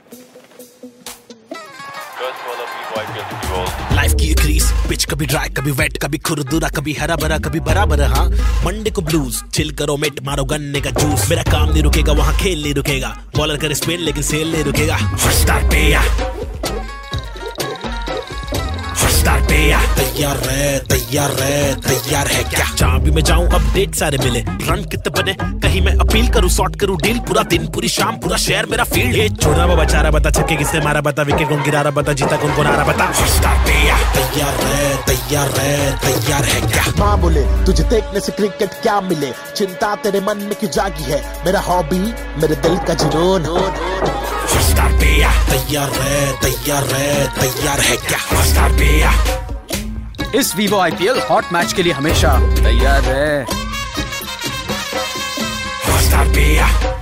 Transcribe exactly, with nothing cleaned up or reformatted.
Life की एक रीस, पिच कभी ड्राई कभी वेट, कभी खुरदुरा कभी हरा भरा कभी बराबर। हाँ मंडे को ब्लूज, चिल करो मेट, मारो गन्ने का जूस। मेरा काम नहीं रुकेगा, वहाँ खेल नहीं रुकेगा। बॉलर करे स्पिन लेकिन सेल नहीं रुकेगा। फर्स्ट स्टार पे या तैयार है, तैयार है, तैयार है क्या? जहाँ भी मैं जाऊँ अपडेट सारे मिले। रन कितने बने, कहीं मैं अपील करूँ, शॉट करूँ डील। पूरा दिन पूरी शाम पूरा शहर मेरा फील्ड। ये छोड़ा वो बेचारा बता, छक्के किसने मारा बता, विकेट कौन गिरा रहा बता, जीता कौन कौन आ रहा बता। तैयार है, तैयार है, तैयार है क्या? माँ बोले तुझे देखने से क्रिकेट क्या मिले, चिंता तेरे मन में क्यों जागी है? मेरा हॉबी मेरे दिल का जुनून। तैयार है, तैयार है, तैयार है क्या? इस वीवो आईपीएल हॉट मैच के लिए हमेशा तैयार है।